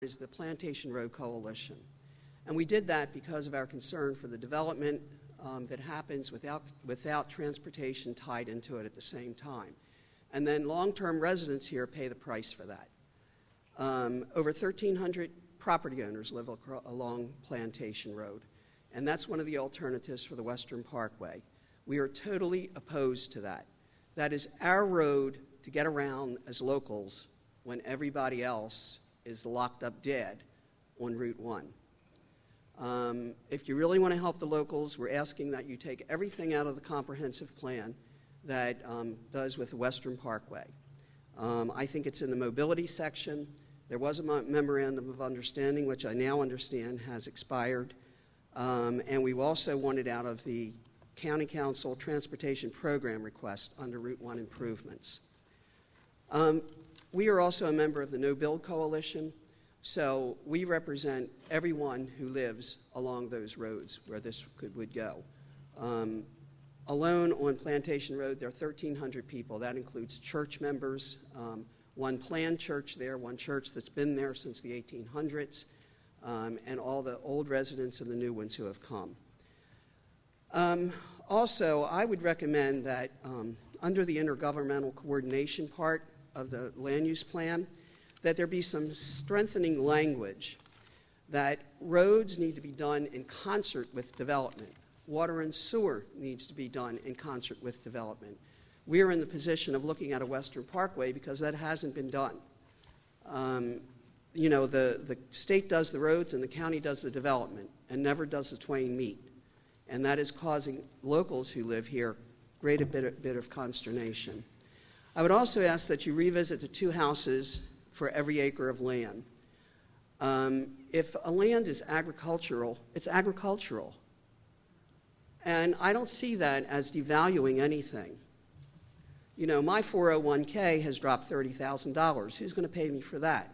is the Plantation Road Coalition. And we did that because of our concern for the development that happens without transportation tied into it at the same time. And then long-term residents here pay the price for that. Over 1,300 property owners live along Plantation Road, and that's one of the alternatives for the Western Parkway. We are totally opposed to that. That is our road to get around as locals when everybody else is locked up dead on Route 1. If you really want to help the locals, we're asking that you take everything out of the comprehensive plan that does with the Western Parkway. I think it's in the mobility section. There was a memorandum of understanding, which I now understand has expired. And we also wanted out of the County Council Transportation Program request under Route 1 improvements. We are also a member of the No Build Coalition, so we represent everyone who lives along those roads where this would go. Alone on Plantation Road, there are 1,300 people. That includes church members, one planned church there, one church that's been there since the 1800s, and all the old residents and the new ones who have come. Also, I would recommend that under the intergovernmental coordination part of the land use plan, that there be some strengthening language that roads need to be done in concert with development. Water and sewer needs to be done in concert with development. We are in the position of looking at a Western Parkway because that hasn't been done. The state does the roads and the county does the development and never does the twain meet. And that is causing locals who live here great bit of consternation. I would also ask that you revisit the 2 houses for every acre of land. If a land is agricultural, it's agricultural. And I don't see that as devaluing anything. You know, my 401k has dropped $30,000. Who's going to pay me for that?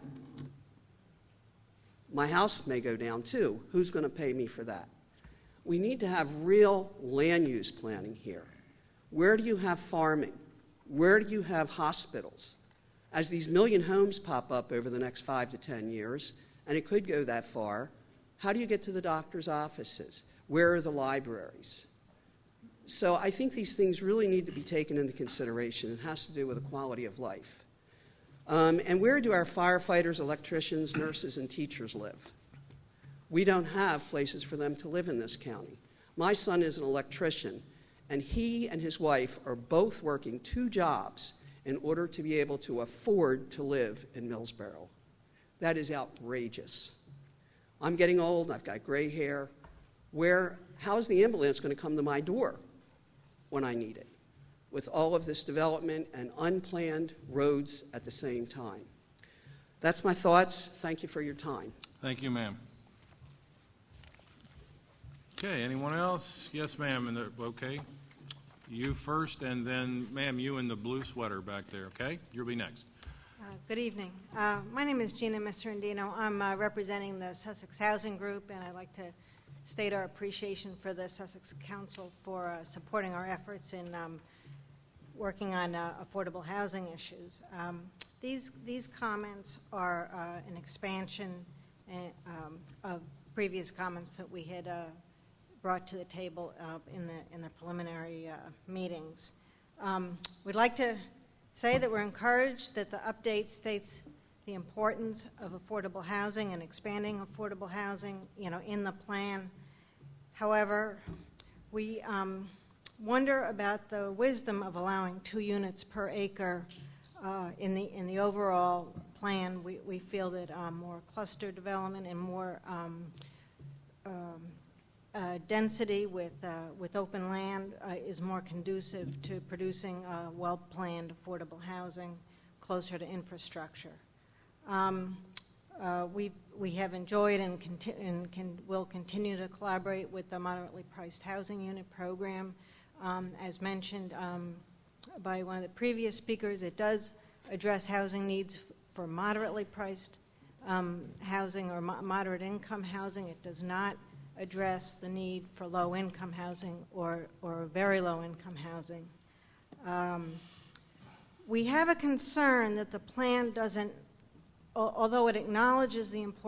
My house may go down too. Who's going to pay me for that? We need to have real land use planning here. Where do you have farming? Where do you have hospitals? As these million homes pop up over the next 5 to 10 years, and it could go that far, how do you get to the doctor's offices? Where are the libraries? So I think these things really need to be taken into consideration. It has to do with the quality of life. And where do our firefighters, electricians, nurses, and teachers live? We don't have places for them to live in this county. My son is an electrician, and he and his wife are both working 2 jobs in order to be able to afford to live in Millsboro. That is outrageous. I'm getting old, I've got gray hair. How is the ambulance going to come to my door when I need it? With all of this development and unplanned roads at the same time. That's my thoughts. Thank you for your time. Thank you, ma'am. Okay, anyone else? Yes, ma'am. Okay. You first, and then, ma'am, you in the blue sweater back there, okay? You'll be next. Good evening. My name is Gina Miserandino. I'm representing the Sussex Housing Group, and I'd like to state our appreciation for the Sussex Council for supporting our efforts in working on affordable housing issues. These comments are an expansion of previous comments that we had brought to the table in the preliminary meetings. We'd like to say that we're encouraged that the update states the importance of affordable housing and expanding affordable housing, in the plan. However, we wonder about the wisdom of allowing 2 units per acre in the overall plan. We feel that more cluster development and more density with open land is more conducive to producing well-planned affordable housing closer to infrastructure. We have enjoyed and will continue to collaborate with the Moderately Priced Housing Unit Program. As mentioned by one of the previous speakers, it does address housing needs for moderately priced housing or moderate income housing. It does not address the need for low-income housing or very low-income housing. We have a concern that the plan doesn't although it acknowledges the importance